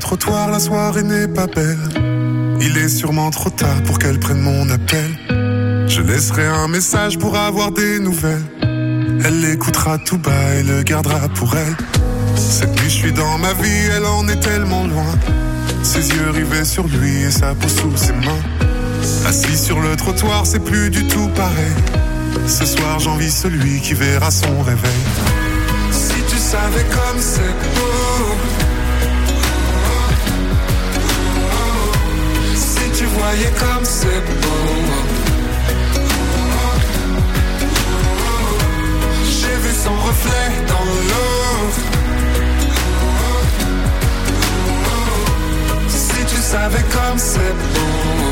trottoir, la soirée n'est pas belle. Il est sûrement trop tard pour qu'elle prenne mon appel. Je laisserai un message pour avoir des nouvelles. Elle l'écoutera tout bas et le gardera pour elle. Cette nuit je suis dans ma vie, elle en est tellement loin. Ses yeux rivés sur lui et sa peau sous ses mains. Assis sur le trottoir, c'est plus du tout pareil. Ce soir j'envie celui qui verra son réveil. Si tu savais comme c'est beau, si tu voyais comme c'est beau. J'ai vu son reflet dans l'eau. Si tu savais comme c'est beau.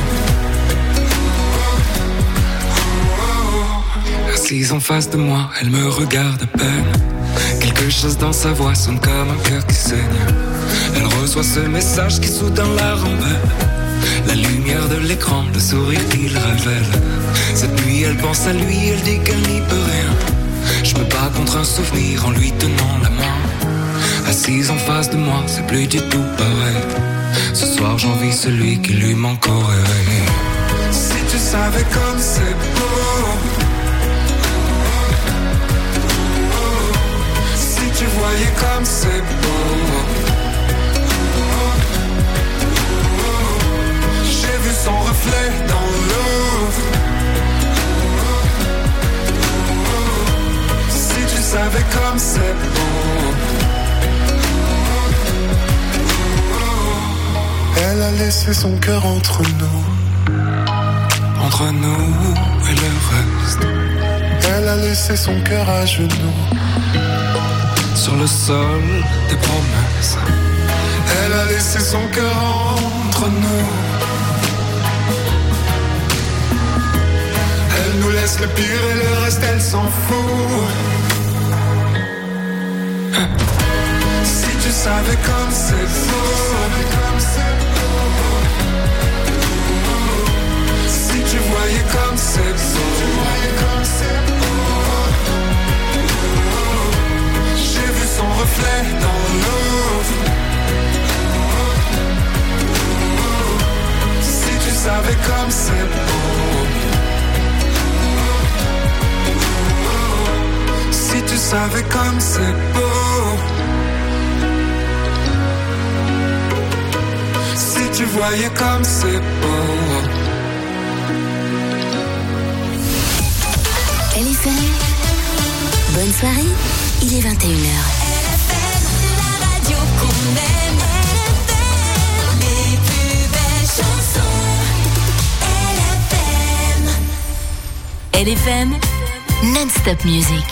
Assise en face de moi, elle me regarde à peine. Quelque chose dans sa voix sonne comme un cœur qui saigne. Elle reçoit ce message qui soudain la rembelle. La lumière de l'écran, le sourire qu'il révèle. Cette nuit elle pense à lui, elle dit qu'elle n'y peut rien. Je me bats contre un souvenir en lui tenant la main. Assise en face de moi, c'est plus du tout pareil. Ce soir j'envie celui qui lui manque au réveil. Si tu savais comme c'est beau. Si tu voyais comme c'est beau. J'ai vu son reflet dans l'eau. Si tu savais comme c'est beau. Elle a laissé son cœur entre nous. Entre nous et le reste. Elle a laissé son cœur à genoux. Sur le sol des promesses. Elle a laissé son cœur entre nous. Elle nous laisse le pire et le reste elle s'en fout. Si tu savais comme c'est beau. Si tu voyais comme c'est beau. J'ai vu son reflet dans l'eau. Si tu savais comme c'est beau. Si tu savais comme c'est beau. Si tu voyais comme c'est beau. LFM, bonne soirée, il est 21h. LFM, la radio qu'on aime. LFM, les plus belles chansons. LFM, non-stop music.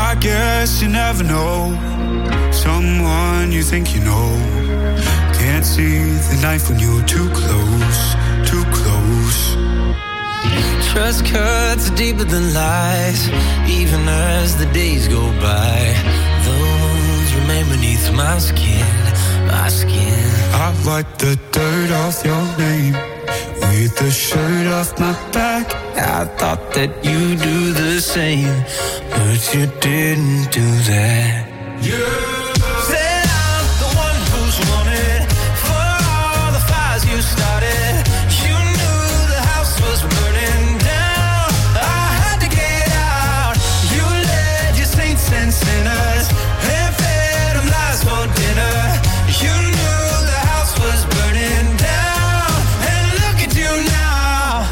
I guess you never know someone you think you know. Can't see the knife when you're too close, too close. Trust cuts deeper than lies, even as the days go by. Those remain beneath my skin, my skin. I wipe the dirt off your name with the shirt off my back. I thought that you'd do the same, but you didn't do that. Said I'm the one who's wanted for all the fires you started. You knew the house was burning down. I had to get out. You led your saints and sinners and fed them lies for dinner. You knew the house was burning down, and look at you now.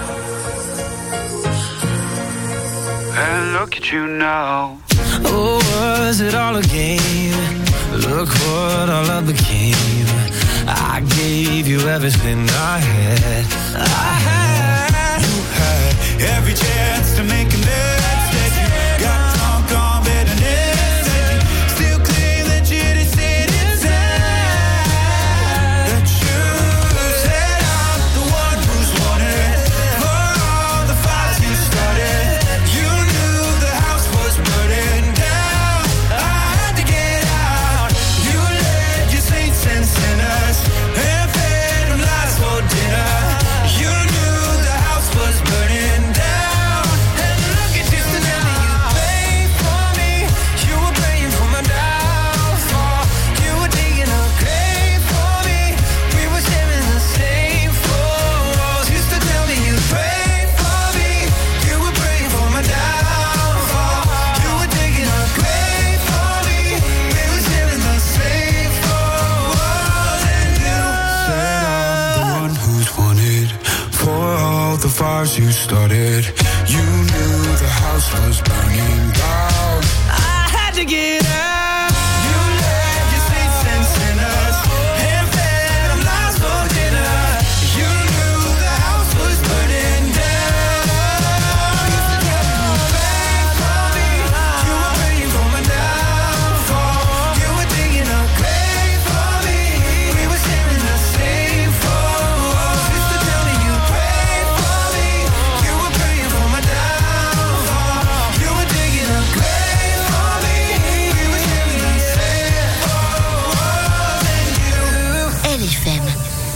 And look at you now. Oh, was it all a game? Look what all I became. I gave you everything I had. You had every chance to make a mistake. You got drunk on bitterness, and you still claim that you didn't sit inside. That you said I'm the one who's wanted for all the fires you started. You knew the house was burning down. I had to get out. You led your saints and sinners and fed them lies for dinner. You knew the house was burning down, and look at you now. You prayed for me, you were praying for my downfall. You were digging a grave for me, we were sharing the same four walls. Used to tell me you prayed for me, you were praying for my downfall. You were digging a grave for me, we were sharing the same four walls. And you Said I'm the one who's wanted for all the fires you started. You knew the house was burning down. I had to get out. You led your saints and sinners and fed them lies for dinner. You knew the house was burning down. You prayed for me, you were praying for my downfall. You were digging a grave for me, we were sharing the same four walls. Used to tell me you prayed for me, you were praying for my downfall. You were digging a grave for me, we were sharing the same four walls. And you LFM.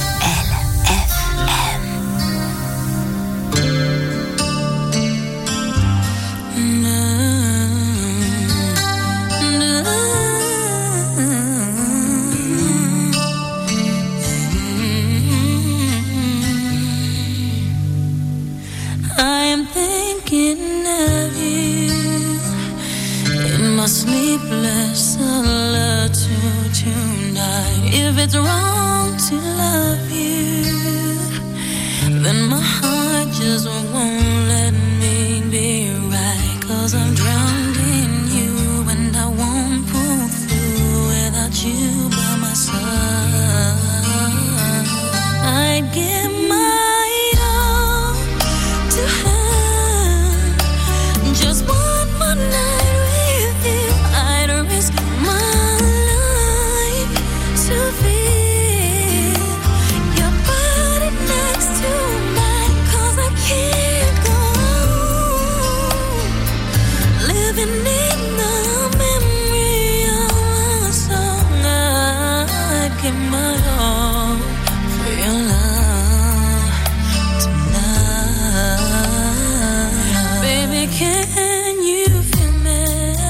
I am thinking of you in my sleepless solitude tonight. If it's wrong to love you, then my heart just won't let me be right. 'Cause I'm drowned in you and I won't pull through without you by my side. I'd give my all to have just one more night with you. I'd risk my life to feel your body next to mine. 'Cause I can't go on living in the memory of a song. I'd give my all for your love tonight. Baby, can you feel me?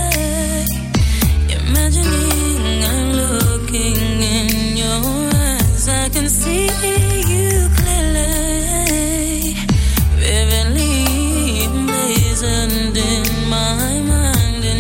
Imagining I'm looking in your eyes. I can see you clearly, vividly emblazoned in my mind. And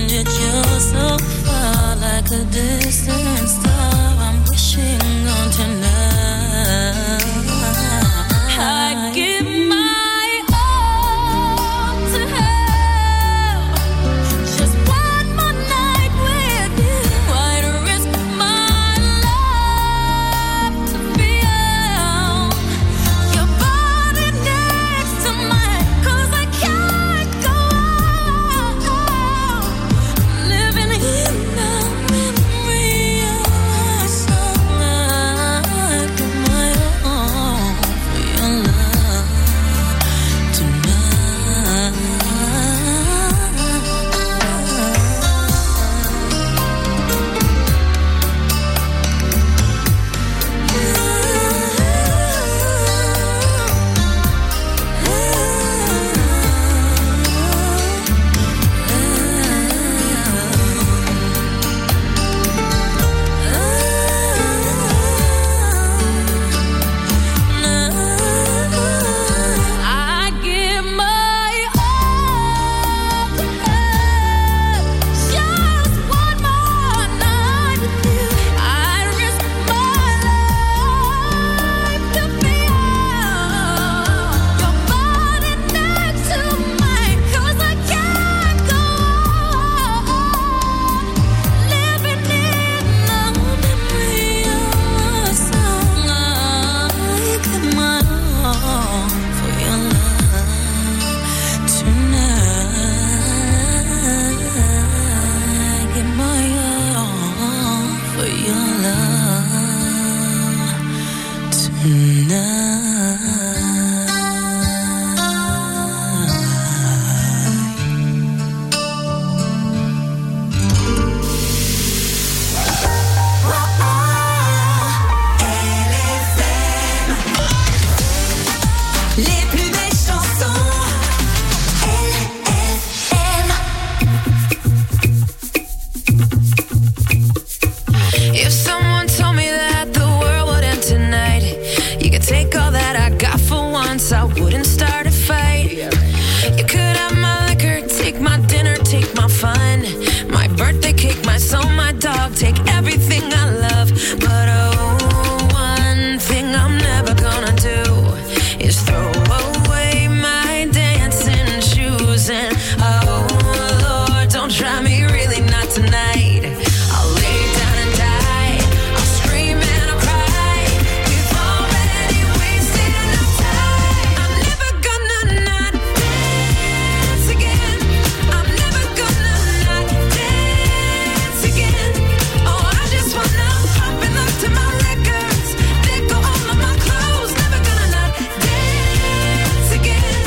no fun. My birthday cake, my soul, my dog, take everything I love. But oh, one thing I'm never gonna do is throw away my dancing shoes. And oh Lord, don't try me, really not tonight. I'll lay down and die, I'll scream and I'll cry. We've already wasted enough time. I'm never gonna not dance again. I'm never gonna not dance again. Oh, I just wanna pop and look to my records, let go all of my clothes. Never gonna not dance again.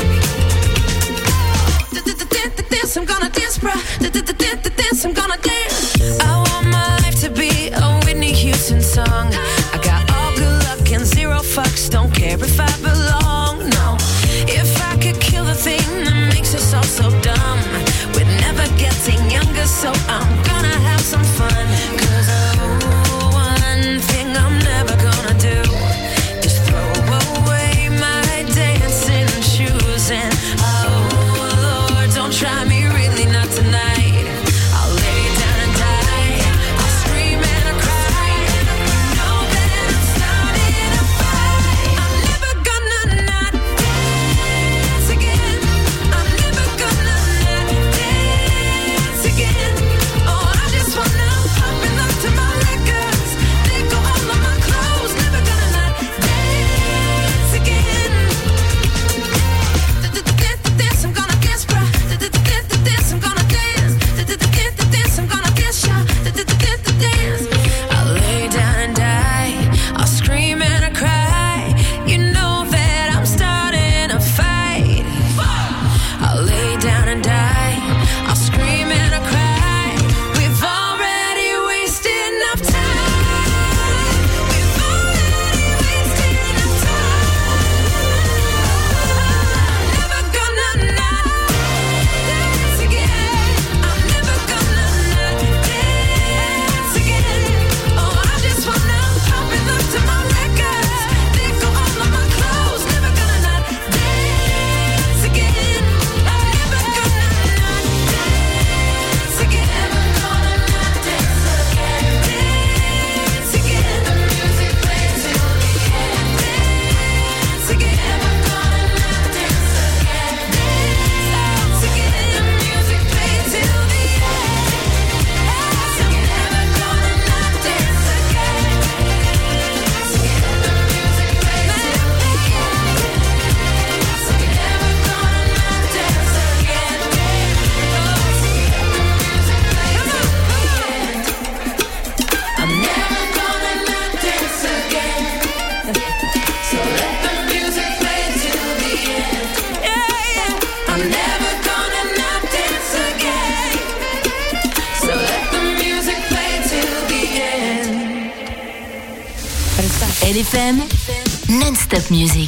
Dance, I'm gonna dance, bruh. Dance, I'm gonna dance. I want my life to be a Whitney Houston song. I got all good luck and zero fucks. Don't care if I belong, no. If I could kill the thing that makes us all so dumb, we're never getting younger, so I'm gonna have some fun. 'Cause oh, one thing I'm never gonna do is throw away my dancing shoes. And oh Lord, don't try me, really not tonight. I'll lay down and die, I'll scream and I'll cry. Know that I'm starting a fight. I'm never gonna not dance again. I'm never gonna not dance again. Oh, I just wanna pop and look to my records, let go all of my clothes. Never gonna not dance again. Dance, I'm gonna dance, bruh. Dance, I'm gonna dance. Dance, I'm gonna dance, y'all. Dance. I'll lay down and die, I'll scream and I'll cry. You know that I'm starting a fight. I'll lay down and die, I'll scream and I'll cry. We've already wasted enough time. We've already wasted enough time. Never gonna not dance again. I'm never gonna not dance again. Oh, I just wanna pop and look to my records, let go all of my clothes. Never gonna not dance again. I'm never gonna not dance again. Never gonna not dance again. Dance again. The music plays till the end. Dance again. Never gonna not dance again. Dance again. The music plays till the end. Dance again. Never gonna not dance again. Dance again. The music plays till the end. Dance again. Never gonna not dance again. I'm never gonna not dance again. So let the music play till the end. I'm never gonna not dance again. So let the music play till the end. LFM, non-stop music.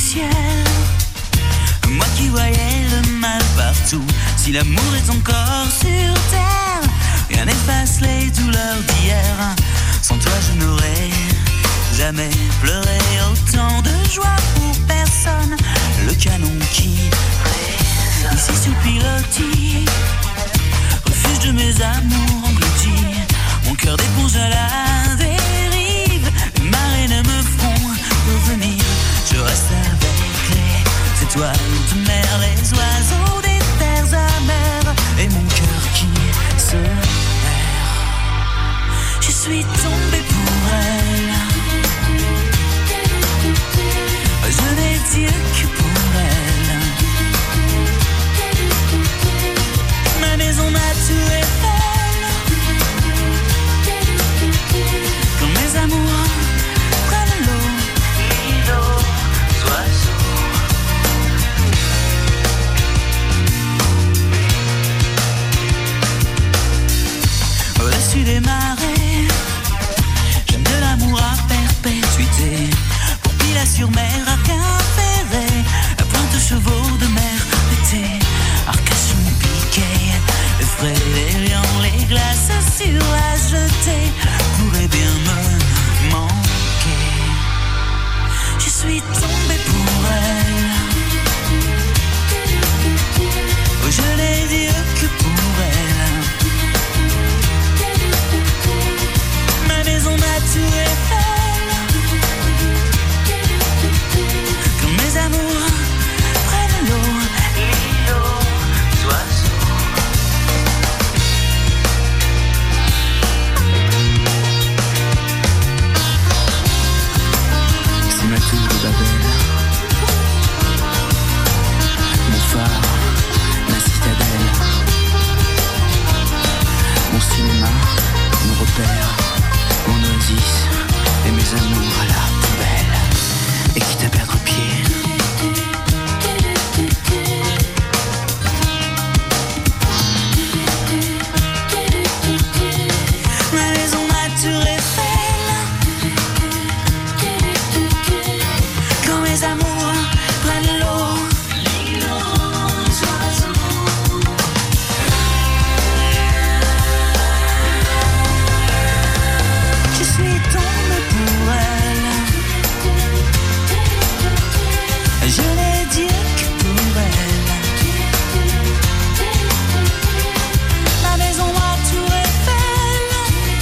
ciel. Moi qui voyais le mal partout, si l'amour est encore sur terre, rien n'efface les douleurs d'hier. Sans toi je n'aurais jamais pleuré, autant de joie pour personne. Le canon qui résonne ici sous pilotis, refuge de mes amours engloutis. Mon cœur d'éponge à la dérive, les marées ne me feront revenir. Je reste avec les étoiles de mer, les oiseaux des terres amères, et mon cœur qui se perd. Je suis tombée pour elle, je n'ai Dieu que pour elle. Ma maison m'a tout Eiffel, quand mes amours prennent l'eau, les oiseaux. Au-dessus des marées, j'aime de l'amour à perpétuité. Pour Pilat-sur-Mer, à Quimperlé, à Pointe-aux-Chevaux de mer d'été, Arcachon, Piquet, le frais des lions, les glaces sur la jetée pourraient bien me manquer. Je suis tombée pour elle, oh, je n'ai Dieu que pour elle. Ma maison m'a tout Eiffel, quand mes amours prennent l'eau, les oiseaux. C'est ma tour de Babel, mon phare, ma citadelle, mon cinéma, mon repère, mon oasis et mes amours à la poubelle. Et quitte à perdre pied, ma maison, ma tour Eiffel, quand mes amours prennent l'eau, les oiseaux. Je suis tombée pour elle, je n'ai Dieu que pour elle. Ma maison, ma tour Eiffel,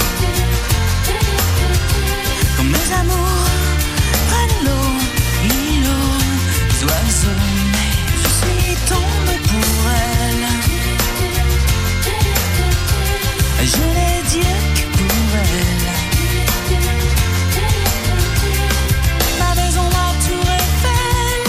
quand mes amours prennent l'eau, les oiseaux. Mais je suis tombée pour elle, je n'ai Dieu que pour elle. Ma maison, ma tour Eiffel,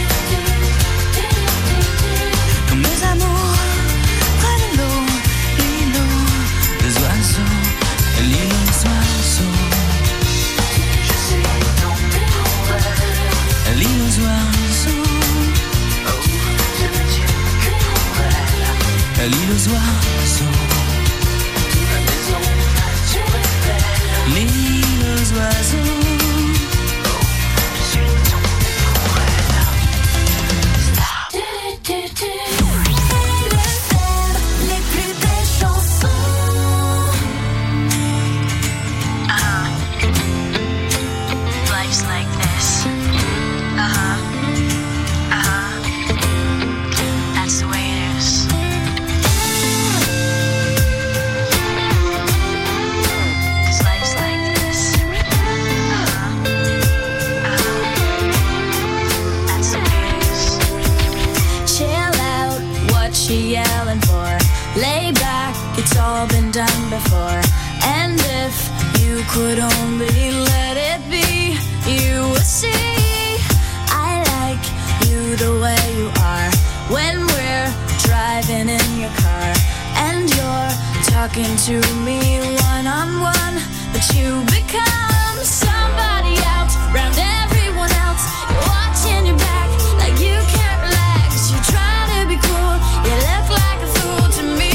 quand mes amours prennent l'eau, les oiseaux, les oiseaux. Je suis tombée pour elle, les oiseaux. Oh, je n'ai Dieu que pour elle, les oiseaux. Ma maison, ma tour Eiffel, les oiseaux. Je suis tombée pour elle. Les plus belles chansons. Life's like this. That's the way it is. 'Cause life's like this. That's the way it is. Chill out, what she yelling for? Lay back, it's all been done before. And if you could only let it be, you would see I like you the way you are. When we're driving in your car and you're talking to me one-on-one, but you become somebody else round everyone else. You're watching your back like you can't relax. You try to be cool, you look like a fool to me.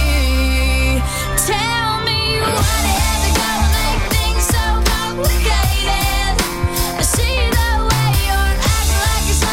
Tell me what is it gonna make things so complicated? I see the way you're acting like you're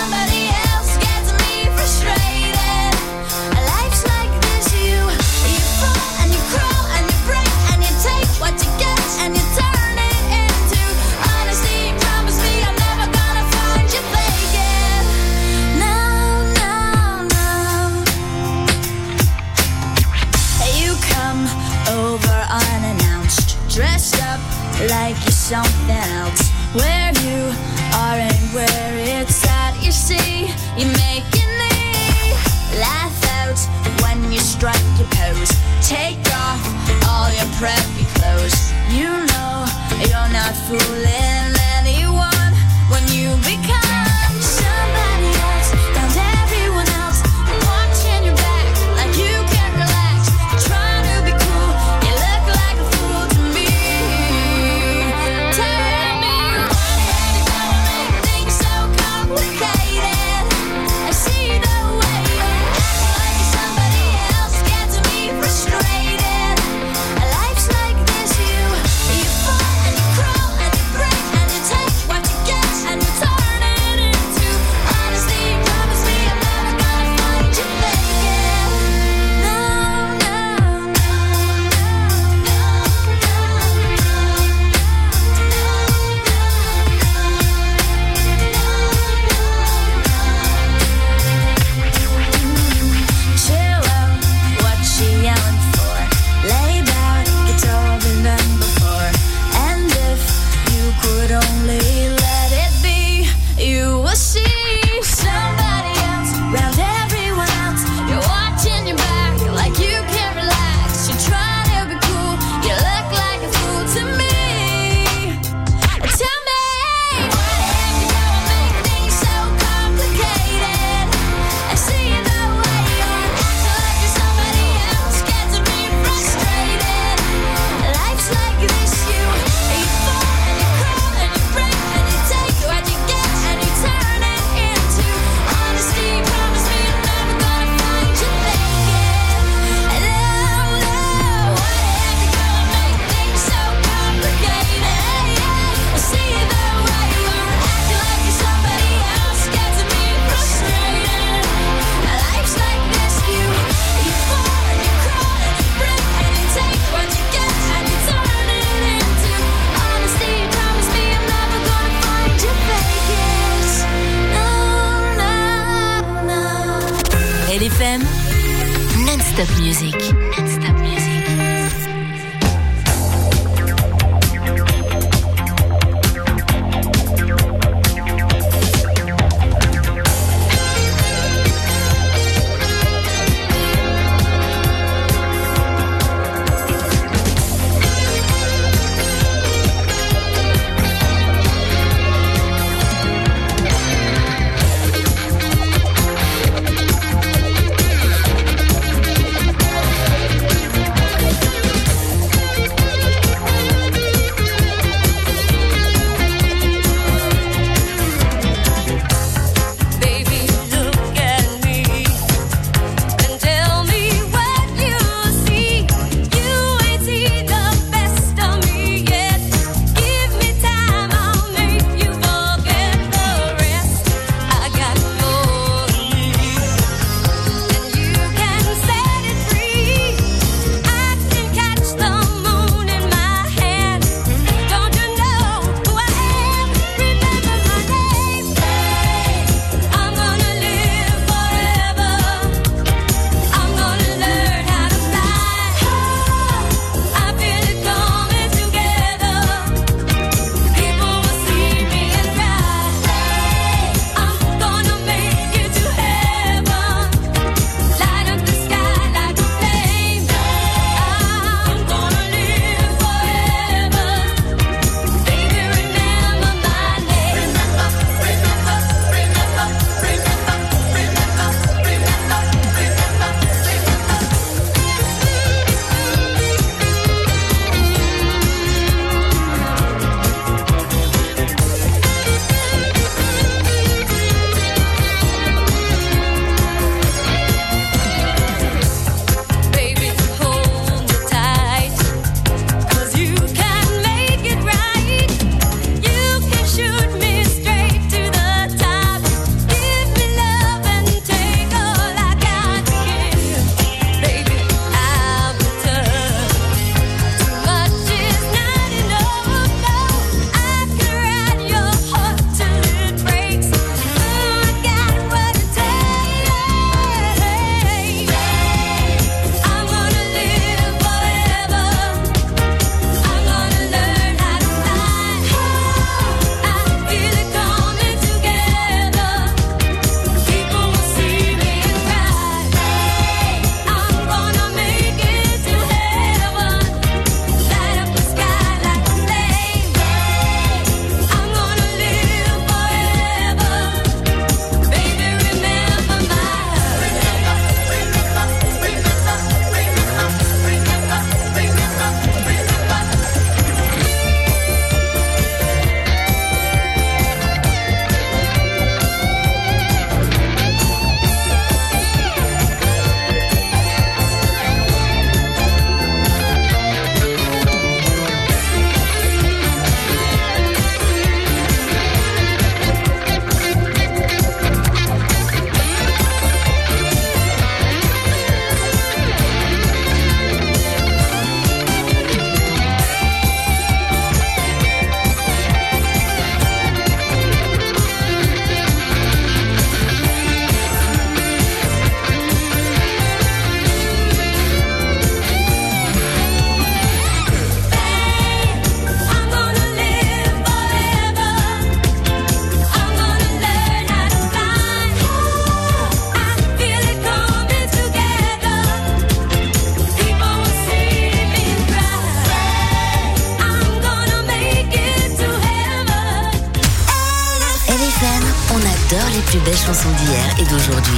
dressed up like you're something else. Where you are and where it's at, you see, you're making me laugh out when you strike your pose. Take off all your preppy clothes. You know you're not fooling anyone when you become somebody else. Found everyone else watching your back like you can't relax. Trying to be cool, you look like a fool to me. Tell me why the hell you make things so complicated. I see the way you act like you're somebody else gets me frustrated. Life's like this, you fall and you crawl and you break and you take what you get and you turn it into honesty. Promise me I'm never gonna find you faking. No, no, no, chill out, what she yelling for? Lay back, it's all been done before. And if you could only let it be, you will see somebody else round everyone else. You're watching your back like you can't relax. You're trying to be cool, you look like a fool to me. Tell me why the heck you gotta make things so complicated. I see the way you act like you're somebody else gets me frustrated. Life's like this, you fall and you crawl and you break and you take what you get and you turn it into honesty. Promise me I'm never gonna find you faking. No, no, why the heck you gotta make things so complicated? I see the way you act like you're somebody else gets me frustrated. Life's like this, you fall and you crawl and you break and you take what you get and you turn it into honesty. Promise me I'm never gonna find you faking. No, no, no. LFM, non-stop music. Non-stop music. les plus belles chansons d'hier et d'aujourd'hui.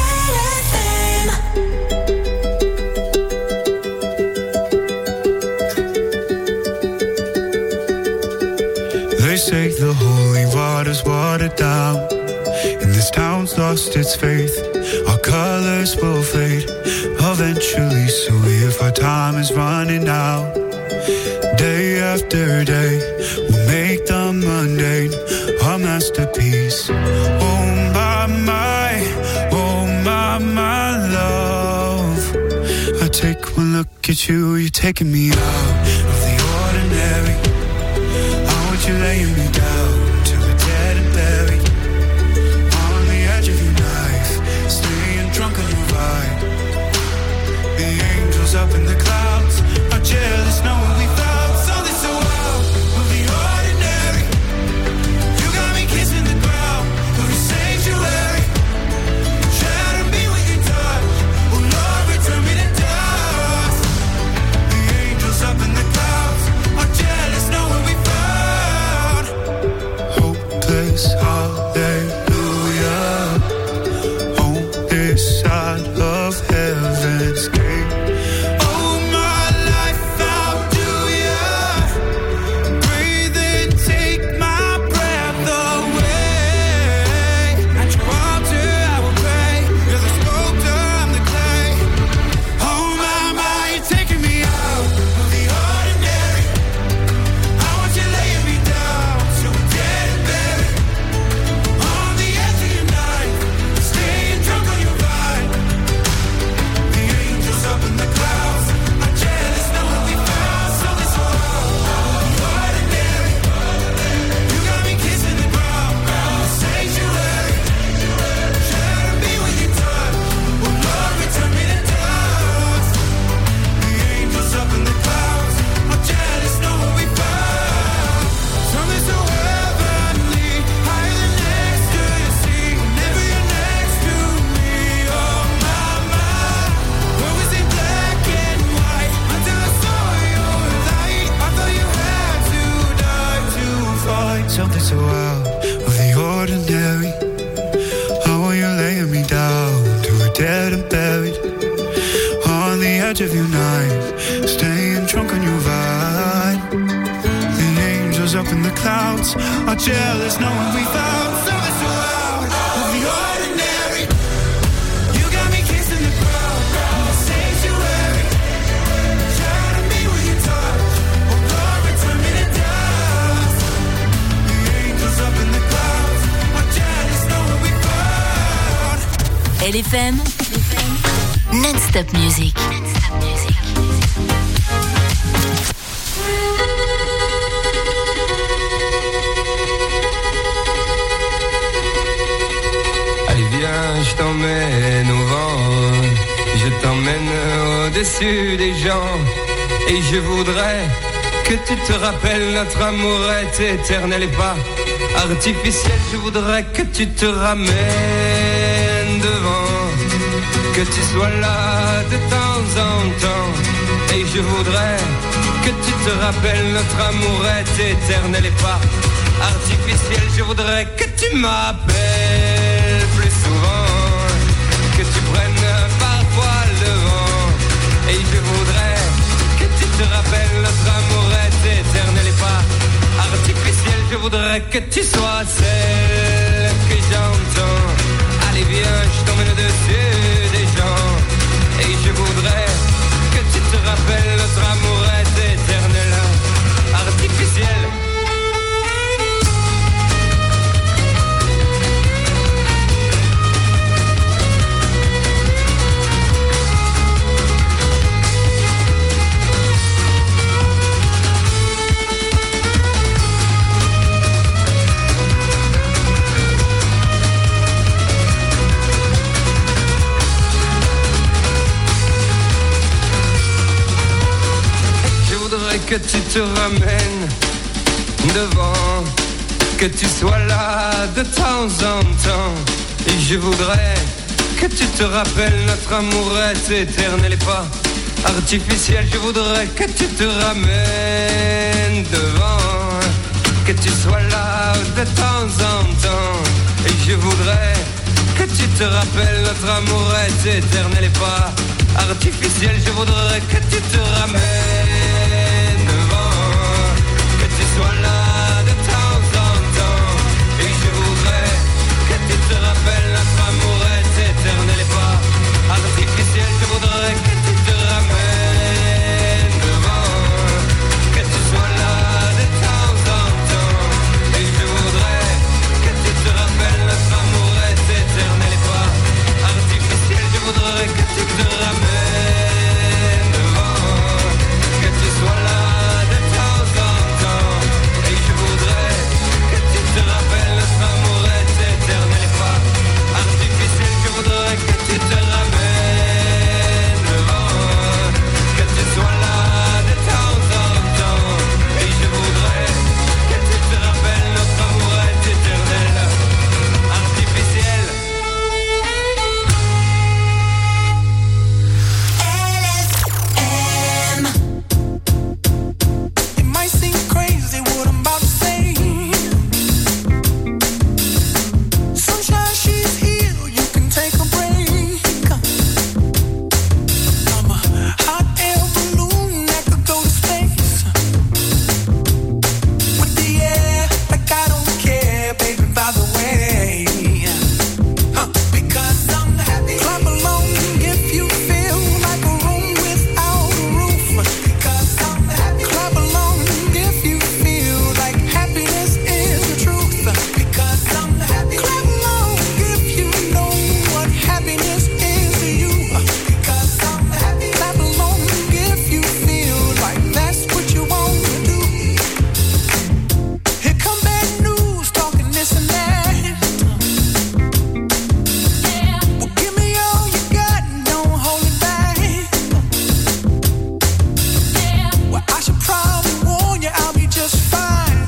They say the holy water's watered down, and this town's lost its faith. Our colors will fade eventually, so if our time is running out, day after day, we'll make the mundane our masterpiece. Oh my love, I take one look at you, you're taking me out of the ordinary. You're laying me down till we're dead and buried on the edge of your knife, staying drunk on your ride. The angels up in the clouds are jealous knowing we found something so out of the ordinary. You got me kissing the ground of your sanctuary. Shatter me with your touch, oh Lord, return me to dust. The angels up in the clouds are jealous knowing we found hallelujah on this side of heaven's gate. Oh, my life, how do ya breathe and take my breath away? At your altar I will pray. You're the sculptor, I'm the clay. Oh my, you're taking me out of the ordinary. I want you laying me down so we're dead and buried. On the edge of your knife, staying drunk on your ride. The angels up in the clouds are jealous knowing we found something so ordinary. You got me kissing the ground, the sanctuary. Shatter me with your touch, oh Lord, return me to dust. The angels up in the clouds are jealous knowing we found something so heavenly, higher than next to your sea. Whenever you're next to me, oh my, where was it black and white until I saw your light? I thought you had to die to fight something so out of the ordinary. Oh, you're laying me down till we're dead and buried on the edge of your knife, staying drunk on your ride. The angels up in the clouds are jealous knowing we found something so out of the ordinary. You got me kissing the ground, the sanctuary. Shatter me with your touch, oh Lord, return me to dust. The angels up in the clouds are jealous knowing we found. LFM, non-stop music. Allez viens, je t'emmène au vent, je t'emmène au-dessus des gens. Et je voudrais que tu te rappelles, notre amour est éternel et pas artificiel. Je voudrais que tu te ramènes devant, que tu sois là de temps en temps. Et je voudrais que tu te rappelles, notre amour est éternel et pas artificiel. Je voudrais que tu m'appelles plus souvent, que tu prennes parfois le vent. Et je voudrais que tu te rappelles, notre amour est éternel et pas artificiel. Je voudrais que tu sois celle que j'entends. Allez viens, je t'emmène au-dessus des gens. Et je voudrais que tu te rappelles, notre amour est éternel, artificiel. Que tu te ramènes devant, que tu sois là de temps en temps. Et je voudrais que tu te rappelles, notre amour est éternel et pas artificiel. Je voudrais que tu te ramènes devant, que tu sois là de temps en temps. Et je voudrais que tu te rappelles, notre amour est éternel et pas artificiel. Je voudrais que tu te ramènes devant, que tu sois là de temps en temps. Et je voudrais que tu te rappelles, notre amour est éternel et pas artificiel. Je voudrais que tu te ramènes devant, que tu sois là de temps en temps. Et je voudrais que tu te rappelles, notre amour est éternel et pas artificiel. Je voudrais que tu te ramènes devant, que tu sois là de temps en temps. Et je voudrais que tu te rappelles, notre amour est éternel et pas artificiel. Je voudrais que tu te ramènes devant, que tu sois là de temps en temps. Et je voudrais que tu te rappelles, notre amour est éternel, artificiel. It might seem crazy what I'm about to say. Sunshine, she's here, you can take a break. I'm a hot air balloon that could go to space. With the air, like I don't care, baby, by the way. Because I'm happy. Clap along if you feel like a room without a roof. Because I'm happy. Clap along if you feel like happiness is the truth. Because I'm happy. Clap along if you know what happiness is to you. Because I'm happy. Clap along if you feel like that's what you want to do. Here come bad news, talking this and that. Well, give me all you got and don't hold it back. Well, I should probably warn you, I'll be just fine.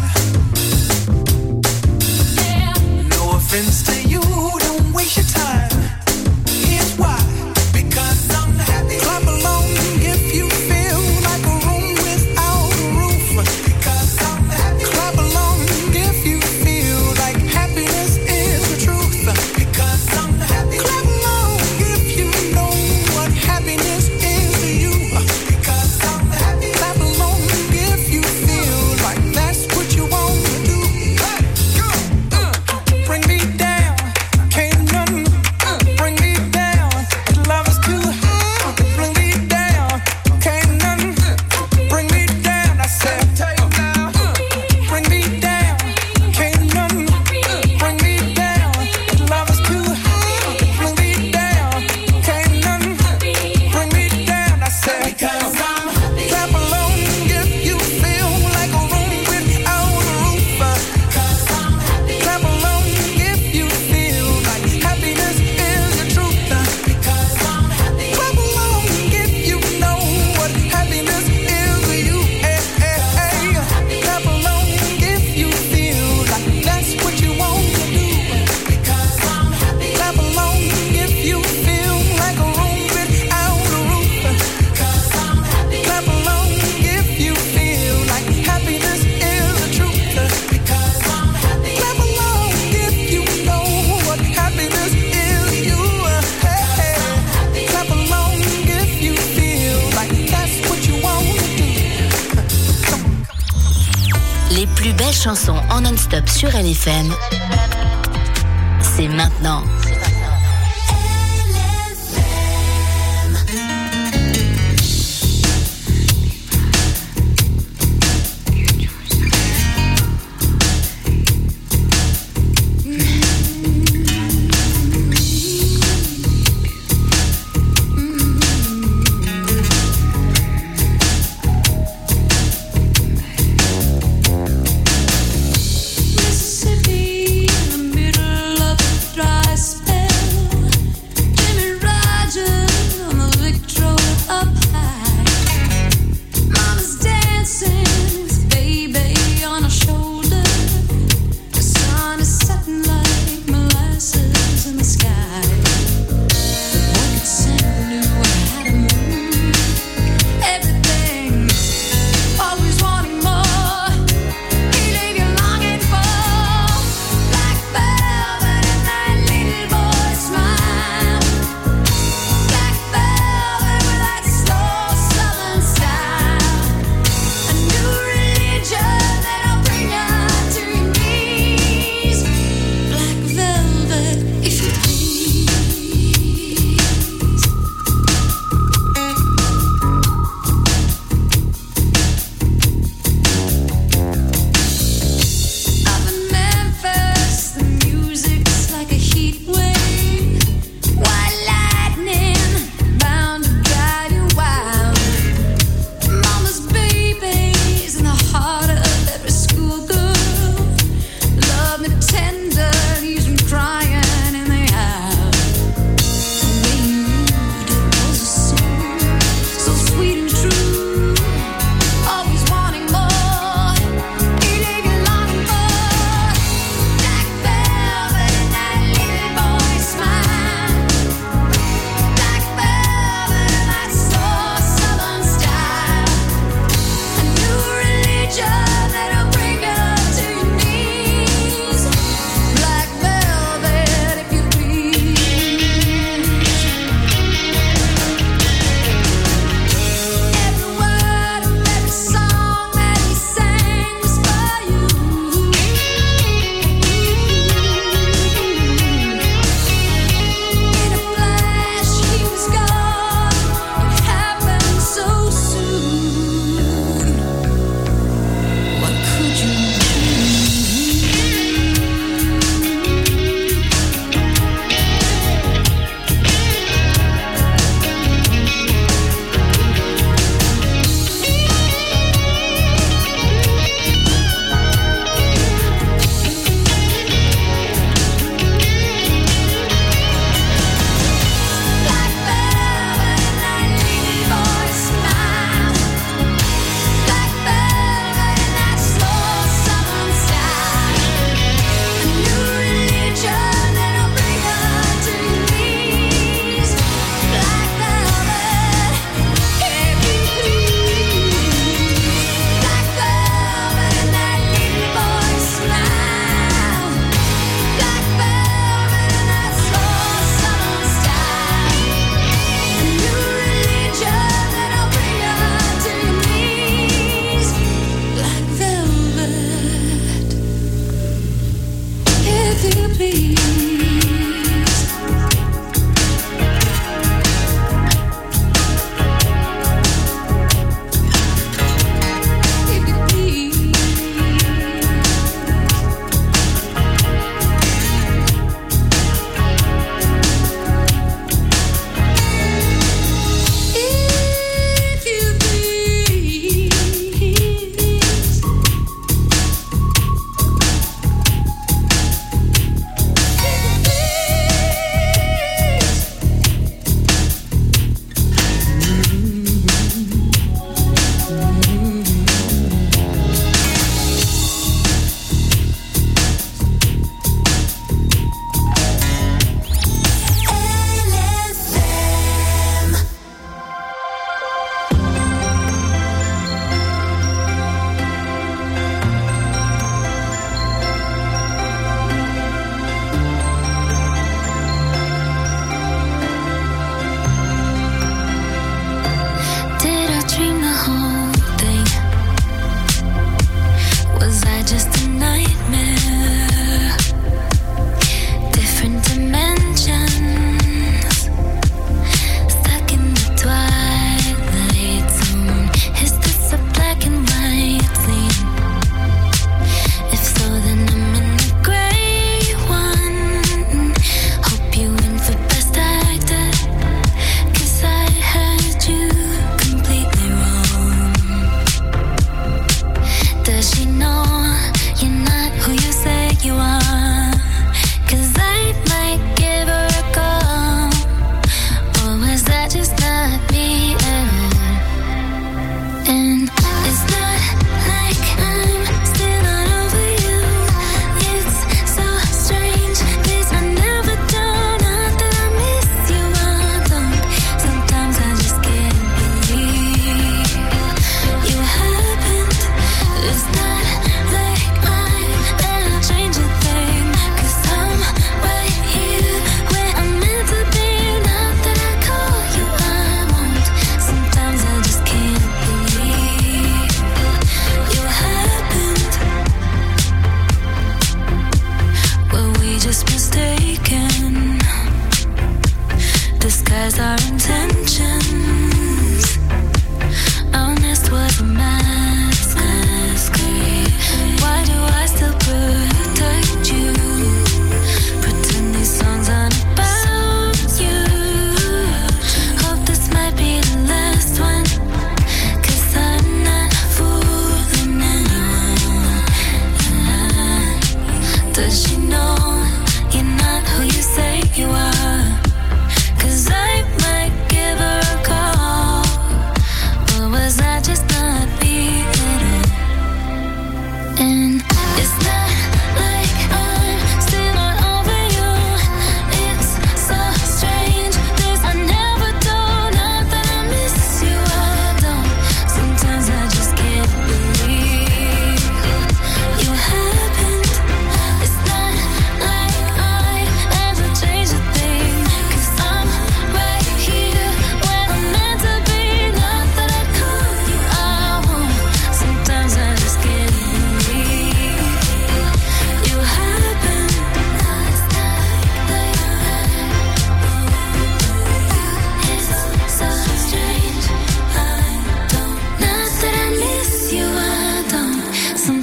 No offense to you, don't waste your time. Here's why. Because I'm happy. Clap along if you feel like a room without a roof. Because I'm happy. Clap along if you feel like happiness is the truth. Because I'm happy. Clap along if you know what happiness is to you. Because I'm happy. Clap along if you feel like that's what you want to do. Bring me down, can't nothing bring me down. Love is too high. Bring me down, can't nothing bring me down. I said, bring me down, can't nothing bring me down. Love is too high. Bring me down, can't nothing bring me down. I said, because I'm happy. Clap along if you feel like a room without a roof. Because I'm happy. Clap along if you feel like happiness is the truth. Because I'm happy. Clap along if you know what happiness is to you. Clap along if you feel like that's what you want to do. Because I'm happy. Clap along if you feel like a room without a roof. Because I'm happy. Clap along if you feel like happiness is the truth. Because I'm happy. Clap along if you know what happiness is to you. Clap along if you feel like that's what you want to do. Les plus belles chansons en non-stop sur LFM, c'est maintenant. Mississippi in the middle of the dry spell.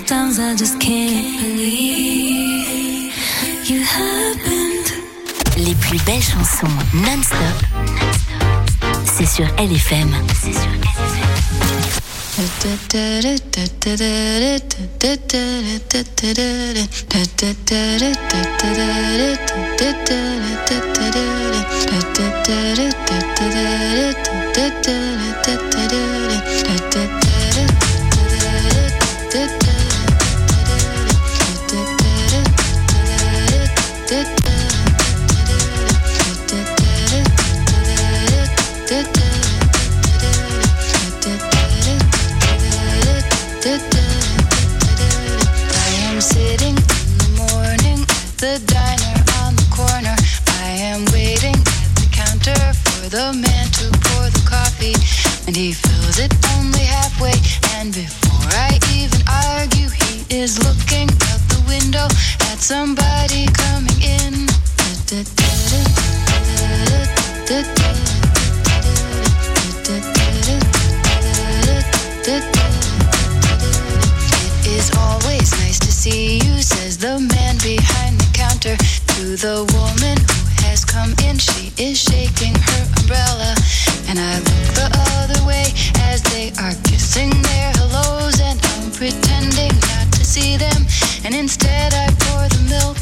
Sometimes I just can't believe you happened. Les plus belles chansons non-stop, c'est sur LFM. C'est sur Sitting in the morning at the diner on the corner. I am waiting at the counter for the man to pour the coffee, and he fills it only halfway. And before I even argue, he is looking out the window at somebody coming in. It is always nice to see you, says the man behind the counter to the woman who has come in. She is shaking her umbrella, and I look the other way as they are kissing their hellos, and I'm pretending not to see them, and instead I pour the milk.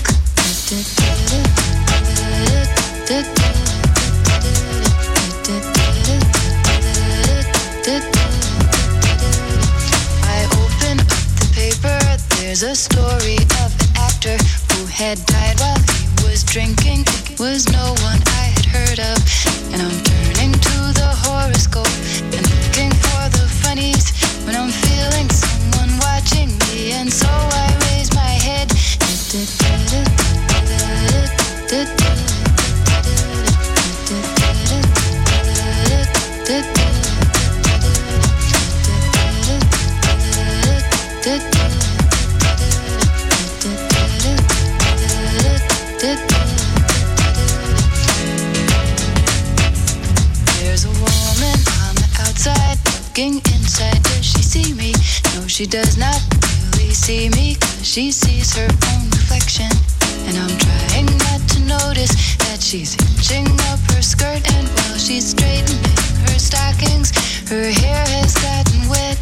I open up the paper, there's a story of an actor who had died while he was drinking. It was no one I had heard of, and I'm turning to the horoscope and looking for the funnies when I'm feeling someone watching me, and so I raise my head. There's a woman on the outside looking inside. Does she see me? No, she does not really see me, 'cause she sees her own reflection. And I'm trying not to notice that she's hitching up her skirt, and while she's straightening her stockings, her hair has gotten wet.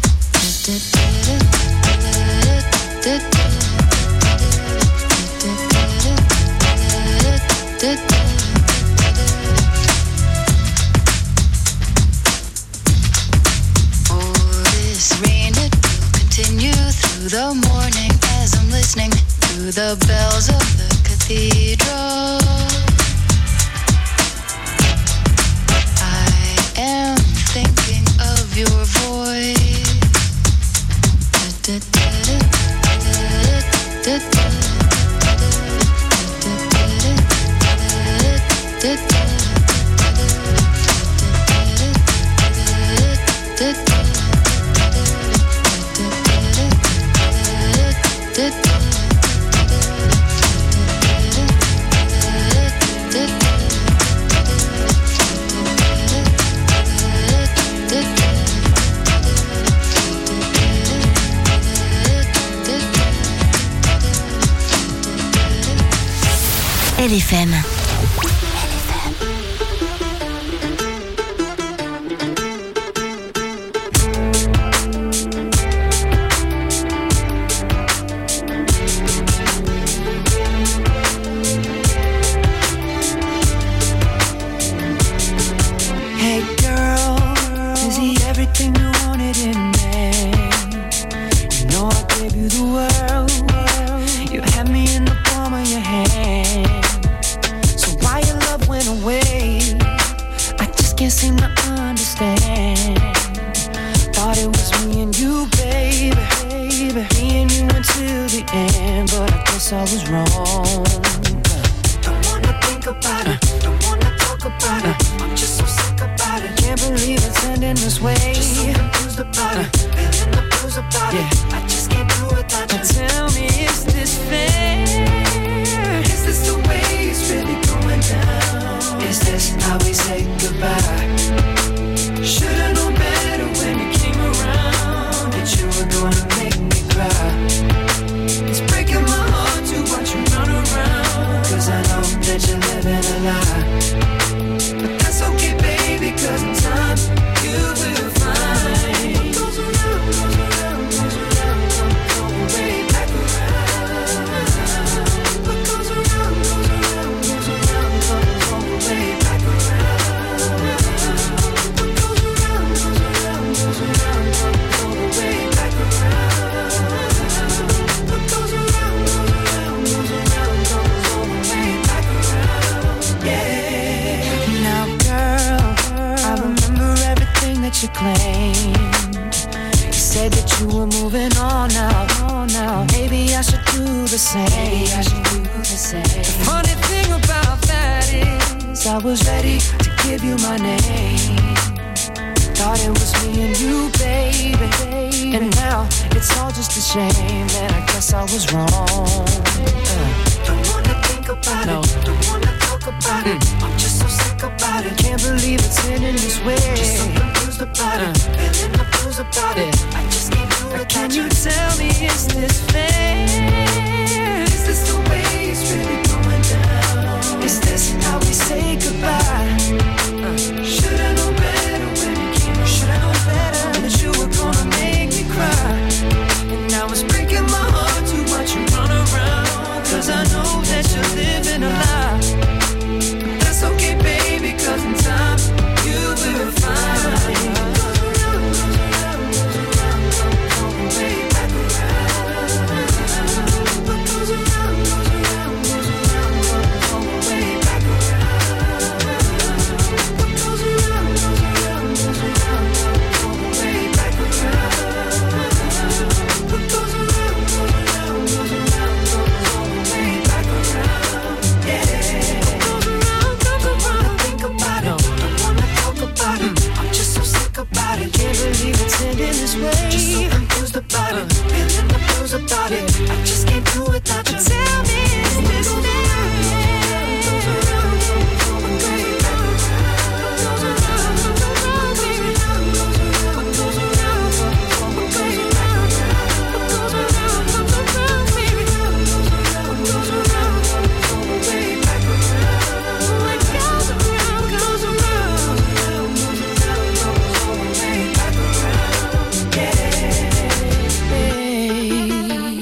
Oh, this rain, it will continue through the morning as I'm listening to the bells of the cathedral. I am thinking of your voice. LFM. Hey girl, is he everything you wanted in man? You know I gave you the world. You had me in the palm of your hand. So why your love went away? I just can't seem to understand. Thought it was me and you, baby. Me and you until the end, but I guess I was wrong. Don't wanna think about it. Don't wanna talk about it. I'm just so sick about it. Can't believe it's ending this way. Just so confused about it. Feeling the blues about it. I just can't do it without you. Tell me, is this fair? Is this the way it's really going down? Is this how we say goodbye? Should've known better when you came around, that you were gonna make me cry. do the same. The funny thing about that is I was ready to give you my name. Thought it was me and you, baby. And now it's all just a shame, and I guess I was wrong. Don't wanna think about it, don't wanna talk about it. I'm just so sick about it. Can't believe it's ending this way. Just so confused about it, feeling the blues about it. I just can't do it. Can you tell me it's